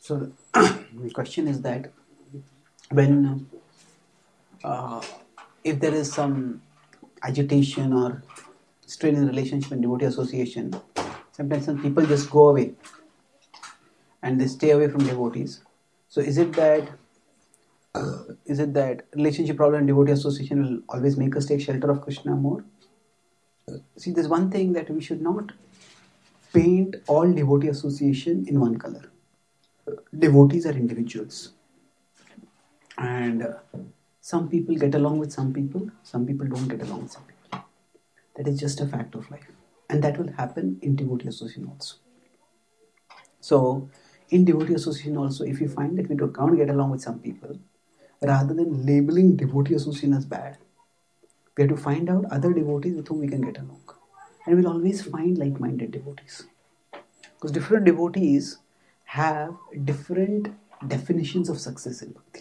So the question is that when uh, if there is some agitation or strain in relationship and devotee association, sometimes some people just go away and they stay away from devotees. So is it that relationship problem and devotee association will always make us take shelter of Krishna more? See, there's one thing that we should not paint all devotee association in one color. Devotees are individuals, and some people get along with some people don't get along with some people. That is just a fact of life, and that will happen in devotee association also. So, in devotee association also, if you find that we can't get along with some people, rather than labeling devotee association as bad, we have to find out other devotees with whom we can get along, and we'll always find like-minded devotees, because different devotees have different definitions of success in bhakti.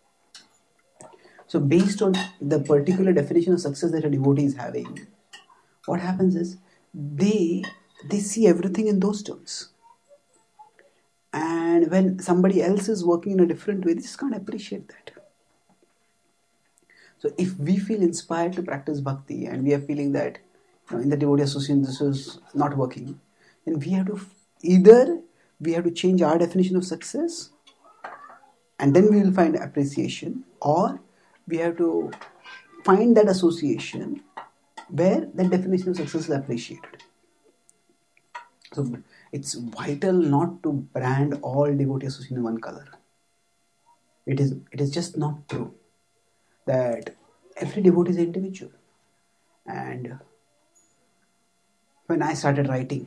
So based on the particular definition of success that a devotee is having, what happens is they see everything in those terms. And when somebody else is working in a different way, they just can't appreciate that. So if we feel inspired to practice bhakti and we are feeling that in the devotee association this is not working, then we have to either change our definition of success and then we will find appreciation, or we have to find that association where that definition of success is appreciated. So it's vital not to brand all devotee association in one color. It is just not true that every devotee is an individual. And when I started writing,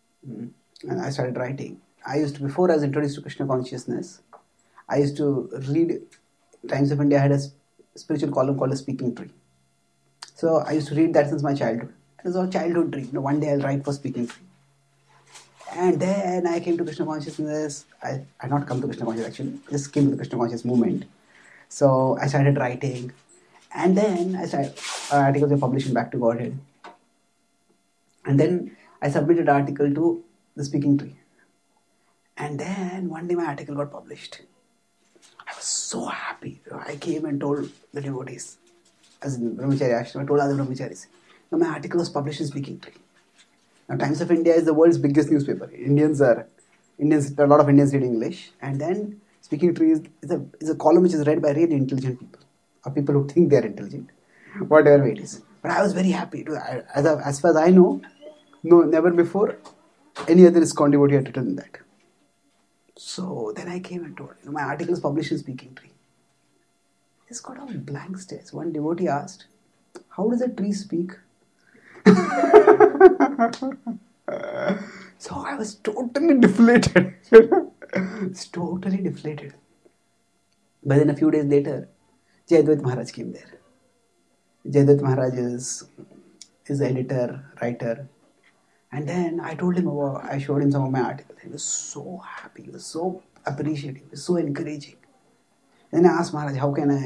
before I was introduced to Krishna consciousness, I used to read Times of India had a spiritual column called a speaking tree. So I used to read that since my childhood. It was a childhood dream. One day I'll write for speaking tree. And then I came to Krishna consciousness. I had not come to Krishna consciousness actually. I just came to the Krishna consciousness movement. So I started writing. And then articles were published in Back to Godhead. And then I submitted an article to the speaking tree. And then one day my article got published. I was so happy. I came and told the devotees, as in Brahmachari Ashram, I told other Brahmacharis. Now my article was published in Speaking Tree. Now Times of India is the world's biggest newspaper. A lot of Indians read English. And then Speaking Tree is a column which is read by really intelligent people, or people who think they are intelligent, whatever way it is. But I was very happy. As far as I know, never before any other ISKCON devotee had written that. So then I came and told, my article is published in Speaking Tree. Just got all blank stares. One devotee asked, how does a tree speak? So I was totally deflated. Totally deflated. But then a few days later, Jayadvaita Maharaj came there. Jayadvaita Maharaj is the editor, writer. And then I showed him some of my articles. He was so happy. He was so appreciative. He was so encouraging. Then I asked Maharaj, how can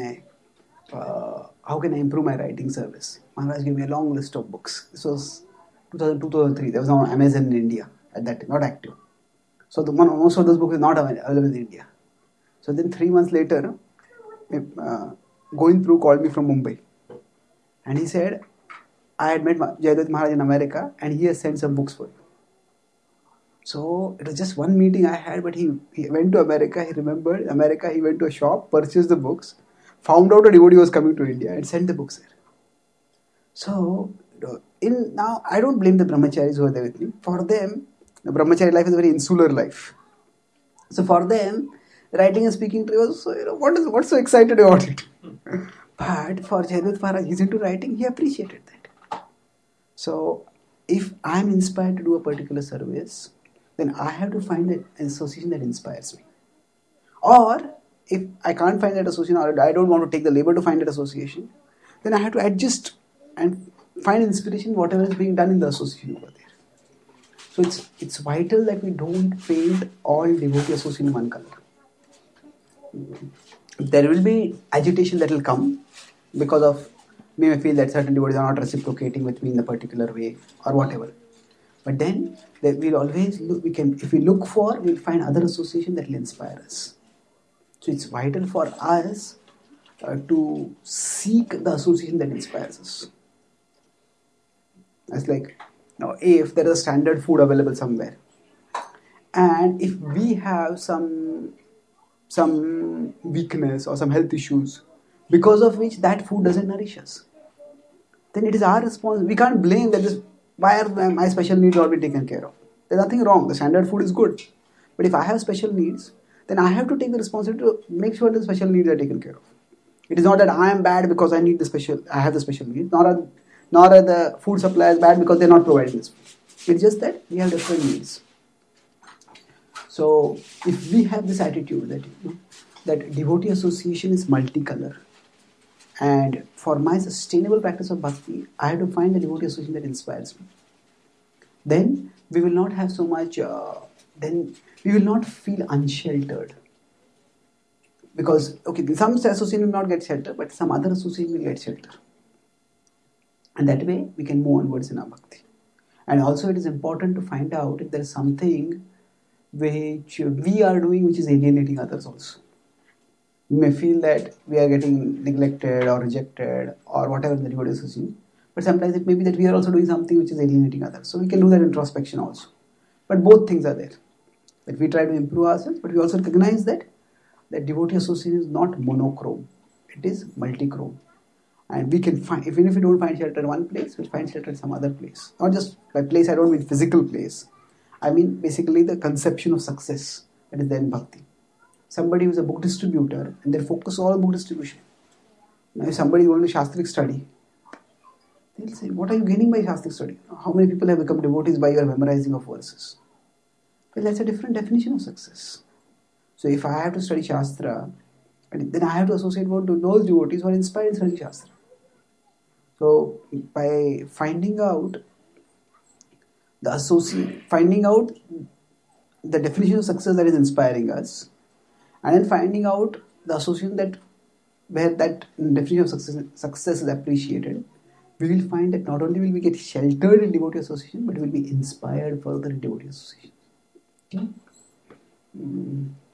I improve my writing service? Maharaj gave me a long list of books. This was 2003. There was no Amazon in India at that time, not active. So most of those books are not available in India. So then 3 months later, Going Through called me from Mumbai. And he said, I had met Jayadvaita Maharaj in America and he has sent some books for you. So it was just one meeting I had, but he went to America, he remembered America, he went to a shop, purchased the books, found out a devotee was coming to India and sent the books there. So now I don't blame the brahmacharis who are there with me. For them, the brahmachari life is a very insular life. So for them, writing and speaking tree was, what's so excited about it? But for Jayadvaita Maharaj, he's into writing, he appreciated that. So, if I'm inspired to do a particular service, then I have to find an association that inspires me. Or, if I can't find that association, or I don't want to take the labor to find that association, then I have to adjust and find inspiration in whatever is being done in the association over there. So, it's vital that we don't paint all devotee association in one color. There will be agitation that will come because of me may feel that certain devotees are not reciprocating with me in a particular way or whatever. But then we'll always look, if we look for, we'll find other association that will inspire us. So it's vital for us to seek the association that inspires us. It's like, now, if there is a standard food available somewhere, and if we have some weakness or some health issues because of which that food doesn't nourish us, then it is our responsibility. We can't blame that this, why are my special needs not being taken care of. There's nothing wrong. The standard food is good. But if I have special needs, then I have to take the responsibility to make sure the special needs are taken care of. It is not that I am bad because I have the special needs, nor are the food suppliers bad because they're not providing this food. It's just that we have different needs. So if we have this attitude that devotee association is multicolor, and for my sustainable practice of bhakti, I have to find the devotee association that inspires me. Then we will not have so much, then we will not feel unsheltered. Because, okay, some association will not get shelter, but some other association will get shelter. And that way, we can move onwards in our bhakti. And also, it is important to find out if there is something which we are doing which is alienating others also. You may feel that we are getting neglected or rejected or whatever the devotee association. But sometimes it may be that we are also doing something which is alienating others. So we can do that introspection also. But both things are there. That we try to improve ourselves, but we also recognize that devotee association is not monochrome. It is multichrome. And we can find, even if we don't find shelter in one place, we'll find shelter in some other place. Not just by place, I don't mean physical place. I mean basically the conception of success that is there in bhakti. Somebody who is a book distributor and they focus all on book distribution. Now if somebody is going to Shastric study, they'll say, what are you gaining by Shastric study? How many people have become devotees by your memorizing of verses? Well, that's a different definition of success. So if I have to study Shastra, then I have to associate with those devotees who are inspired in studying Shastra. So by finding out the definition of success that is inspiring us, and then finding out the association that where that definition of success is appreciated, we will find that not only will we get sheltered in devotee association, but we will be inspired further in devotee association. Okay?